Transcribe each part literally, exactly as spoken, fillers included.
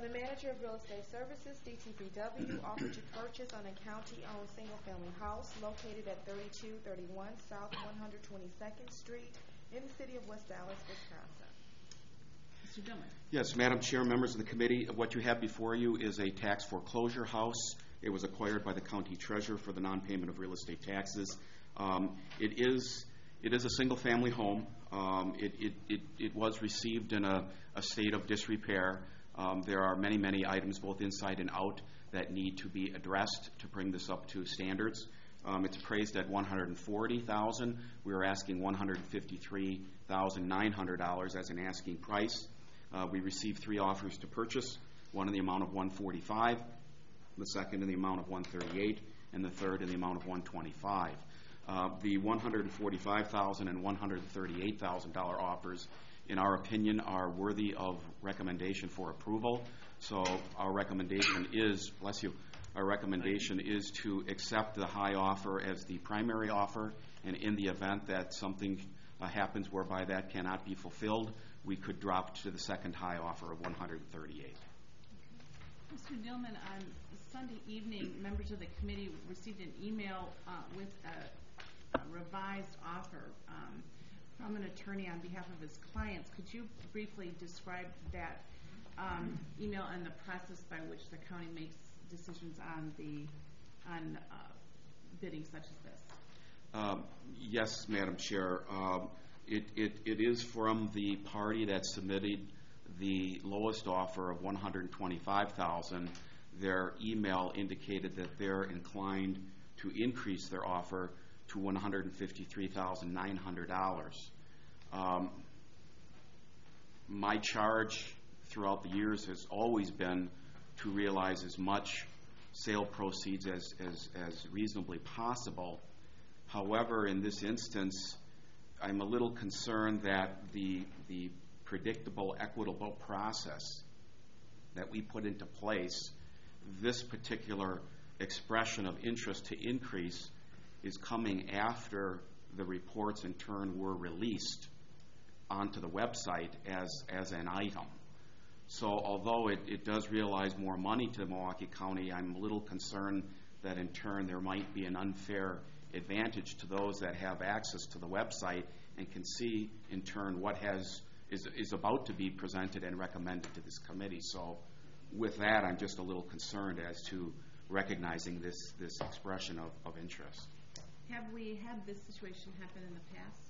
From the manager of Real Estate Services, D T P W, offered to purchase on a county-owned single-family house located at thirty-two thirty-one South one hundred twenty-second Street in the city of West Allis, Wisconsin. Mister Dillman. Yes, Madam Chair, members of the committee, what you have before you is a tax foreclosure house. It was acquired by the county treasurer for the non-payment of real estate taxes. Um, it is it is a single-family home. Um, it, it, it, it was received in a, a state of disrepair. Um, there are many, many items, both inside and out, that need to be addressed to bring this up to standards. Um, it's appraised at one hundred forty thousand dollars. We are asking one hundred fifty-three thousand nine hundred dollars as an asking price. Uh, we received three offers to purchase, one in the amount of one hundred forty-five thousand dollars, the second in the amount of one hundred thirty-eight thousand dollars, and the third in the amount of one hundred twenty-five thousand dollars. Uh, the one hundred forty-five thousand dollars and one hundred thirty-eight thousand dollars offers, in our opinion, are worthy of recommendation for approval. So our recommendation is, bless you, our recommendation is to accept the high offer as the primary offer, and in the event that something uh, happens whereby that cannot be fulfilled, we could drop to the second high offer of one hundred thirty-eight. Mister Dillman, on Sunday evening, members of the committee received an email uh, with a, a revised offer um, from an attorney on behalf of his clients. Could you briefly describe that um, email and the process by which the county makes decisions on the on uh, bidding such as this? Um, yes, Madam Chair. Um, it, it, it is from the party that submitted the lowest offer of one hundred twenty-five thousand dollars. Their email indicated that they're inclined to increase their offer to one hundred fifty-three thousand nine hundred dollars. Um, my charge throughout the years has always been to realize as much sale proceeds as, as, as reasonably possible. However, in this instance, I'm a little concerned that the, the predictable, equitable process that we put into place, this particular expression of interest to increase is coming after the reports in turn were released onto the website as, as an item. So although it, it does realize more money to Milwaukee County, I'm a little concerned that in turn there might be an unfair advantage to those that have access to the website and can see in turn what has is, is about to be presented and recommended to this committee. So with that, I'm just a little concerned as to recognizing this, this expression of, of interest. Have we had this situation happen in the past?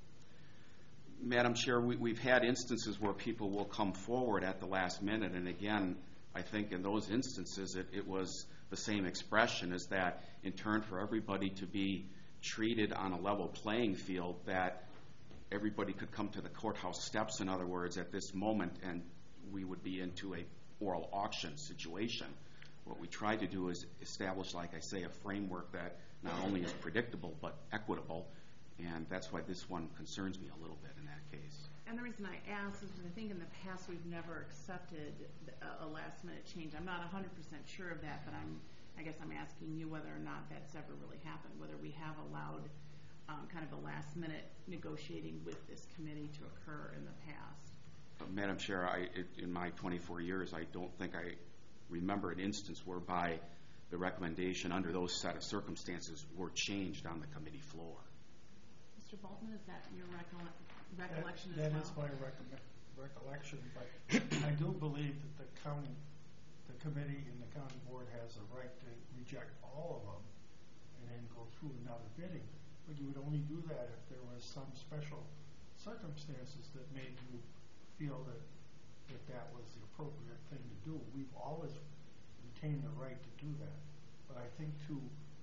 Madam Chair, we, we've had instances where people will come forward at the last minute, and again, I think in those instances it, it was the same expression, is that in turn for everybody to be treated on a level playing field, that everybody could come to the courthouse steps, in other words, at this moment, and we would be into a oral auction situation. What we try to do is establish, like I say, a framework that not only is predictable but equitable, and that's why this one concerns me a little bit in that case. And the reason I ask is I think in the past we've never accepted a last-minute change. I'm not one hundred percent sure of that, but I'm, I guess I'm asking you whether or not that's ever really happened, whether we have allowed um, kind of a last-minute negotiating with this committee to occur in the past. Uh, Madam Chair, I, it, in my twenty-four years, I don't think I remember an instance whereby the recommendation under those set of circumstances were changed on the committee floor. Mister Boltman, is that your recolle recollection that, as well? That is my recol recollection, but I do believe that the county, the committee and the county board has a right to reject all of them and then go through another bidding. But you would only do that if there was some special circumstances that made you feel that that, that was the appropriate thing to do. We've always retained the right to do that. But I think to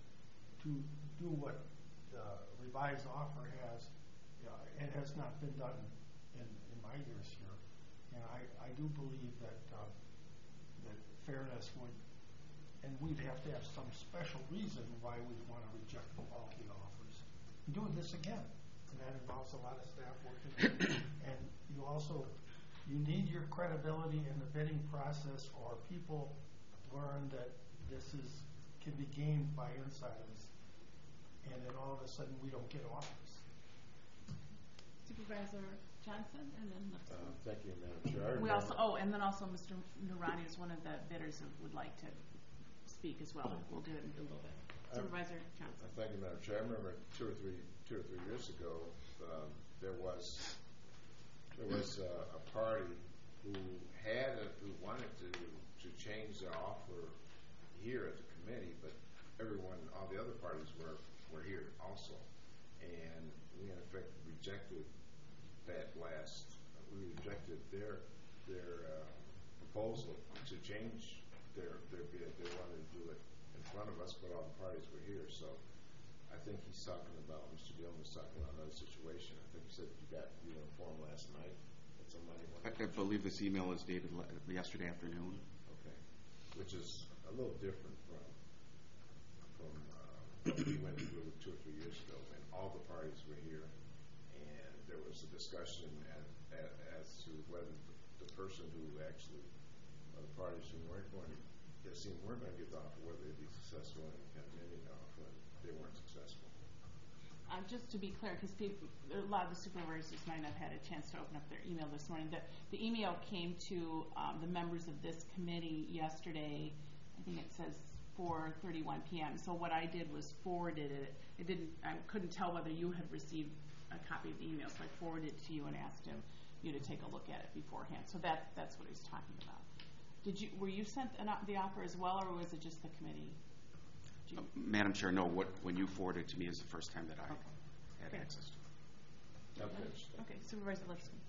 to do what the revised offer has, you know, it has not been done in, in my years here. And I, I do believe that uh, that fairness would, and we'd have to have some special reason why we'd want to reject all the offers. I'm doing this again, and that involves a lot of staff working. And you also, you need your credibility in the bidding process, or people learn that this is can be gained by insiders, and then all of a sudden we don't get offers. Supervisor Johnson, and then let's. Uh, thank you, Madam Chair. I We also, remember- oh, and then also Mister Nurani is one of the bidders who would like to speak as well. We'll do it in a little bit. Um, Supervisor Johnson. Uh, Thank you, Madam Chair. I remember two or three, two or three years ago, um, there was, there was uh, a party who had, a, who wanted to, to change their offer here at the committee, but everyone, all the other parties were, were here also. And we in effect rejected that last, we rejected their, their uh, proposal to change their, their bid. They wanted to do it in front of us, but all the parties were here. So I think he's talking about, Mister Dillon was talking about another situation. I think he said you got, you were informed last night that somebody I, wanted I believe this email is dated le- yesterday afternoon. Okay. Which is a little different from, from uh, what we went through two or three years ago when all the parties were here and there was a discussion at, at, as to whether the, the person who actually, or the parties who weren't going to, that seemed weren't going to get the offer, whether they'd be successful in amending the offer, and they weren't successful. Uh, just to be clear, because a lot of the supervisors might not have had a chance to open up their email this morning, the, the email came to um, the members of this committee yesterday. I think it says four thirty-one p m So what I did was forwarded it. It didn't. I couldn't tell whether you had received a copy of the email, so I forwarded it to you and asked him you to take a look at it beforehand. So that that's what he's talking about. Did you were you sent an, the offer as well, or was it just the committee? Uh, Madam Chair, no. What when you forwarded it to me is the first time that I Okay. had Okay. access to it. I'm finished. Okay, Supervisor Lipscomb.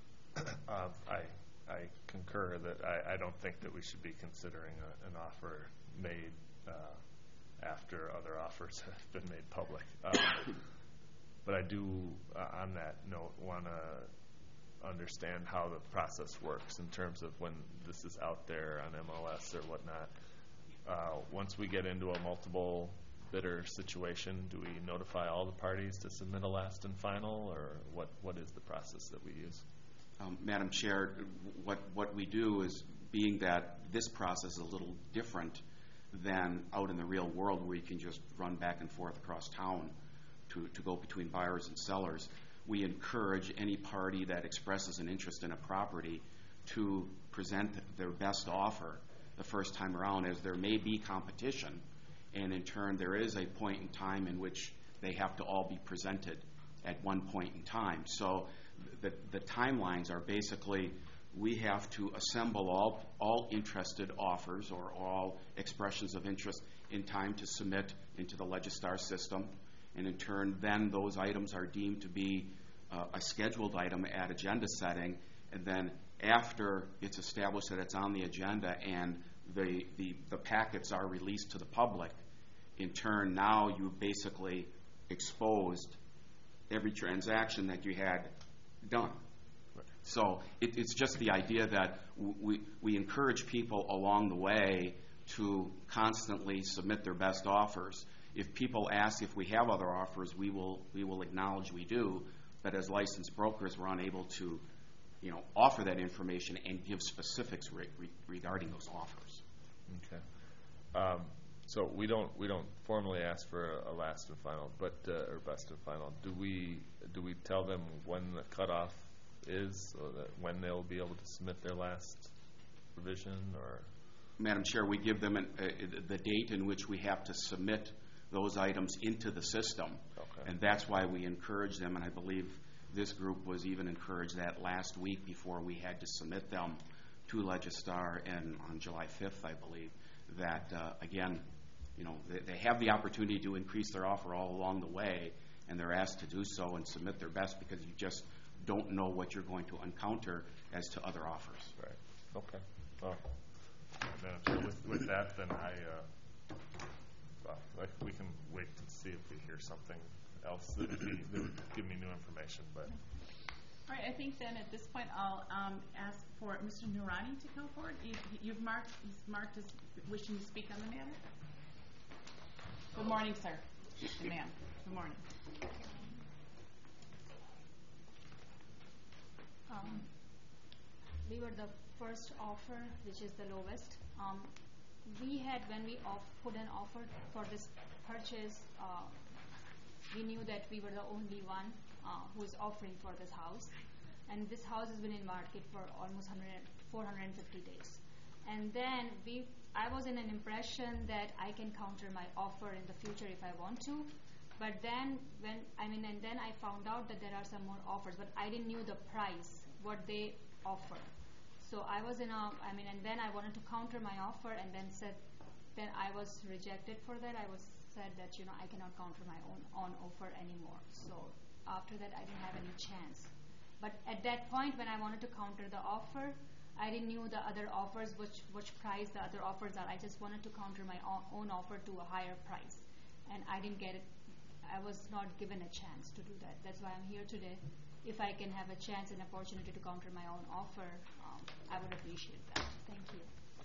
Um, I I concur that I, I don't think that we should be considering a, an offer made uh, after other offers have been made public. Um, but I do, uh, on that note, want to understand how the process works in terms of when this is out there on M L S or whatnot. Uh, once we get into a multiple bidder situation, do we notify all the parties to submit a last and final, or what, what is the process that we use? Um, Madam Chair, what what we do is, being that this process is a little different than out in the real world where you can just run back and forth across town to, to go between buyers and sellers, we encourage any party that expresses an interest in a property to present their best offer the first time around, as there may be competition, and in turn there is a point in time in which they have to all be presented at one point in time. So the, the timelines are basically, we have to assemble all, all interested offers or all expressions of interest in time to submit into the Legistar system, and in turn then those items are deemed to be uh, a scheduled item at agenda setting, and then after it's established that it's on the agenda and the, the, the packets are released to the public, in turn now you basically exposed every transaction that you had done. So it, it's just the idea that w- we, we encourage people along the way to constantly submit their best offers. If people ask if we have other offers, we will we will acknowledge we do, but as licensed brokers, we're unable to, you know, offer that information and give specifics re- re- regarding those offers. Okay. Um, so we don't we don't formally ask for a, a last and final, but uh, or best and final. Do we do we tell them when the cutoff is, so that when they'll be able to submit their last revision? Or Madam Chair, we give them an, uh, the date in which we have to submit those items into the system, okay. and that's why we encourage them. And I believe this group was even encouraged that last week before we had to submit them to Legistar, and on July fifth, I believe, that uh, again, you know, they, they have the opportunity to increase their offer all along the way, and they're asked to do so and submit their best, because you just don't know what you're going to encounter as to other offers. Right. Okay. Well, Madam Chair, with, with that, then I, uh, well, like, we can wait to see if we hear something else that would, be, that would give me new information. But All right, I think then at this point I'll um, ask for Mister Nurani to come forward. You, you've marked, he's marked as wishing to speak on the matter. Good morning, sir. And ma'am. Good morning. Um, we were the first offer, which is the lowest. Um, we had, when we off, put an offer for this purchase, uh, we knew that we were the only one uh, who is offering for this house. and this house has been in market for almost one hundred, four hundred fifty days. And then we, I was in an impression that I can counter my offer in the future if I want to. But then when, I mean, and then I found out that there are some more offers, but I didn't knew the price, what they offer. So I was in a, I mean, and then I wanted to counter my offer and then said, then I was rejected for that. I was said that, you know, I cannot counter my own, own offer anymore. So after that, I didn't have any chance. But at that point, when I wanted to counter the offer, I didn't knew the other offers, which, which price the other offers are. I just wanted to counter my own offer to a higher price. And I didn't get it. I was not given a chance to do that. That's why I'm here today. If I can have a chance and opportunity to counter my own offer, um, I would appreciate that. Thank you.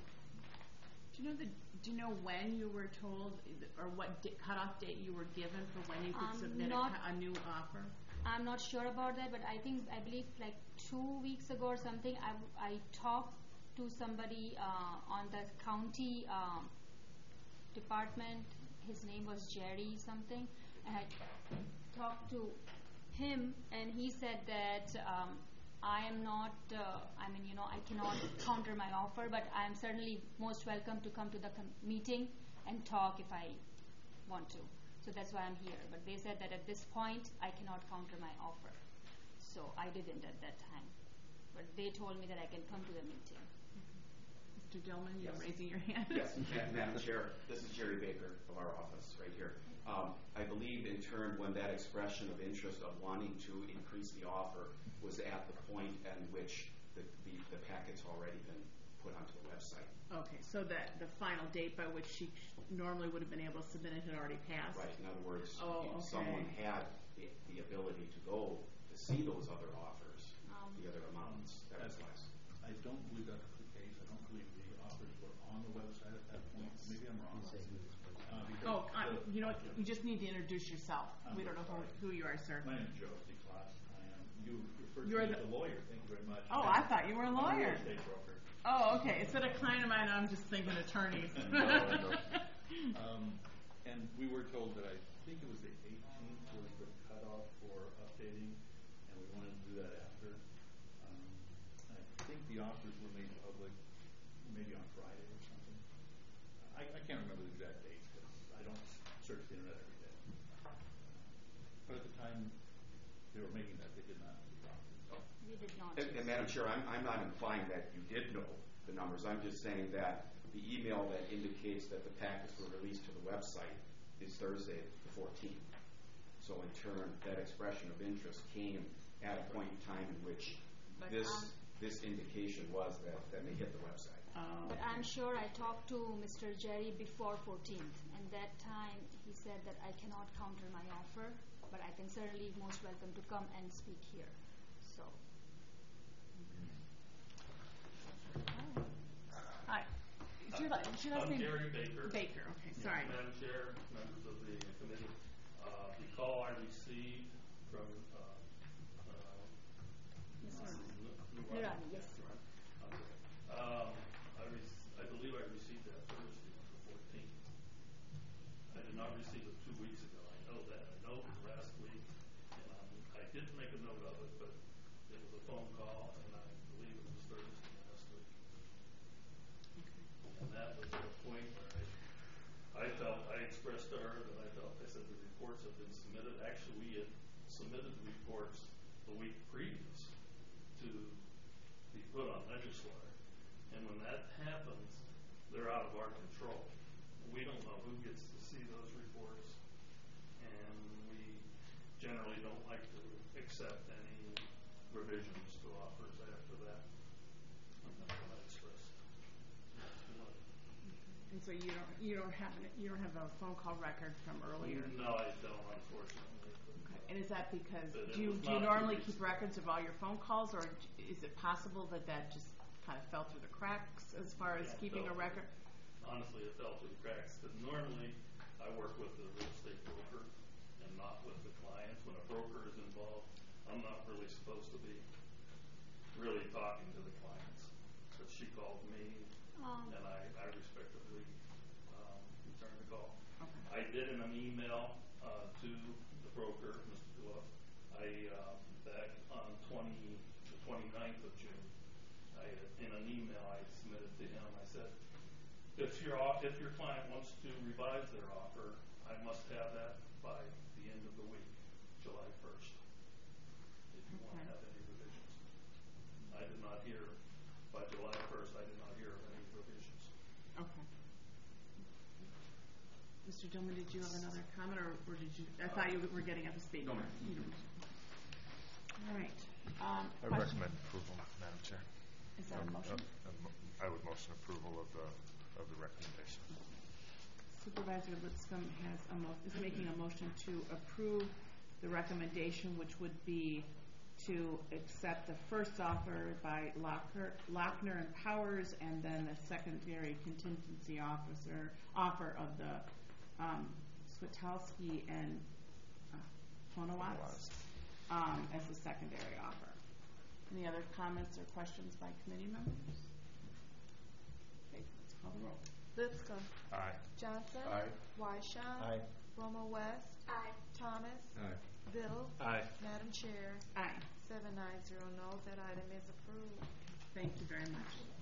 Do you know the? Do you know when you were told, or what di- cutoff date you were given for when you could Um, submit a, not- cu- a new offer? I'm not sure about that, but I think, I believe like two weeks ago or something, I, I talked to somebody uh, on the county um, department. His name was Jerry something, and I talked to him, and he said that um, I am not, uh, I mean, you know, I cannot counter my offer, but I am certainly most welcome to come to the com- meeting and talk if I want to. So that's why I'm here. But they said that at this point, I cannot counter my offer. So I didn't at that time. But they told me that I can come to the meeting. Mister Dillman, you're Yes. raising your hand. Yes, Ma- Madam Chair, this is Jerry Baker of our office right here. Um, I believe in turn when that expression of interest of wanting to increase the offer was at the point at which the, the, the packet's already been put onto the website. Okay, so that the final date by which she normally would have been able to submit it had already passed? Right, in other words, Oh, if okay. someone had the, the ability to go to see those other offers, Um, the other amounts, that was less. I don't believe that's the case. I don't believe the offers were on the website at that point. Yes. Maybe I'm wrong. Uh, because Oh, uh, the- you know what, you just need to introduce yourself. I'm We don't know who, sorry. who you are, sir. My name is Joe DeClass. I am, you referred to You're me as the- a lawyer. Thank you very much. Oh, I thought you were a I'm lawyer. real estate broker. Oh, okay, instead of client of mine, I'm just thinking attorneys. No, no. Um, and we were told that I think it was the eighteenth was the cutoff for updating, and we wanted to do that after. Um, I think the offers were made public maybe on Friday or something. I, I can't remember the exact date because I don't search the internet every day. But at the time they were making that, they did not do the offers. we did not. And, and Madam Chair, I'm, I'm not implying that you did know the numbers. I'm just saying that the email that indicates that the packets were released to the website is Thursday, the fourteenth. So in turn, that expression of interest came at a point in time in which But, this um, this indication was that, that they hit the website. Oh, But I'm sure I talked to Mister Jerry before fourteenth, and that time he said that I cannot counter my offer, but I can certainly most welcome to come and speak here. So. Hi. Should I, should I I'm say? Gary Baker. Baker, okay, sorry. Madam Chair, members of the committee, uh, the call I received from, uh, uh, Miz Nurani. Nurani, yes. Okay. Um, I rec- I believe I received that Thursday, the fourteenth. I did not receive it two weeks ago. I know that. I know it was last week, and um, I didn't make a note of it, but it was a phone call, and I believe it was Thursday last week. And that was at a point where I, I felt, I expressed to her that I felt, I said the reports have been submitted. Actually, we had submitted the reports the week previous to be put on Legislator. And when that happens, they're out of our control. We don't know who gets to see those reports. And we generally don't like to accept any revisions to offers after that. And that's what I expressed. And so you don't, you don't have, an, you don't have a phone call record from earlier? No, I don't, unfortunately. But, Okay. And is that because, But it do you, was do you not normally two weeks keep ago. records of all your phone calls, or is it possible that that just kind of fell through the cracks as far as Yeah, it keeping a fell. record? Honestly, it fell through the cracks. Because normally, I work with the real estate broker and not with the clients. When a broker is involved, I'm not really supposed to be really talking to the clients. But she called me, Um, and I, I respectfully um, returned the call. Okay. I did in an email uh, to the broker, Mister Gluff, I, um, back on twenty, the twenty-ninth of June. I, uh, in an email I submitted to him, I said, if your, off- if your client wants to revise their offer, I must have that by the end of the week, July first, if you want to Okay. have any revisions. I did not hear, by July first, I did not hear of any revisions. Okay. Mister Dillman, did you have another comment, or, or did you, I thought you were getting up to speak. No, ma'am. You don't. All right. Um, I question- recommend approval, Madam Chair. Is that a Um, motion? uh, a mo- I would motion approval of the, of the recommendation. Supervisor Lipscomb has a mo, is making a motion to approve the recommendation, which would be to accept the first offer by Lochner, Lochner and Powers, and then the secondary contingency officer, offer of the, um, Switalski and, uh, Honowatz, um, as the secondary offer. Any other comments or questions by committee members? Okay, let's call the roll. Lipscomb. Aye. Johnson. Aye. Wyshaw. Aye. Romo West. Aye. Thomas. Aye. Biddle. Aye. Madam Chair, Aye. seven nine zero no, that item is approved. Thank you very much.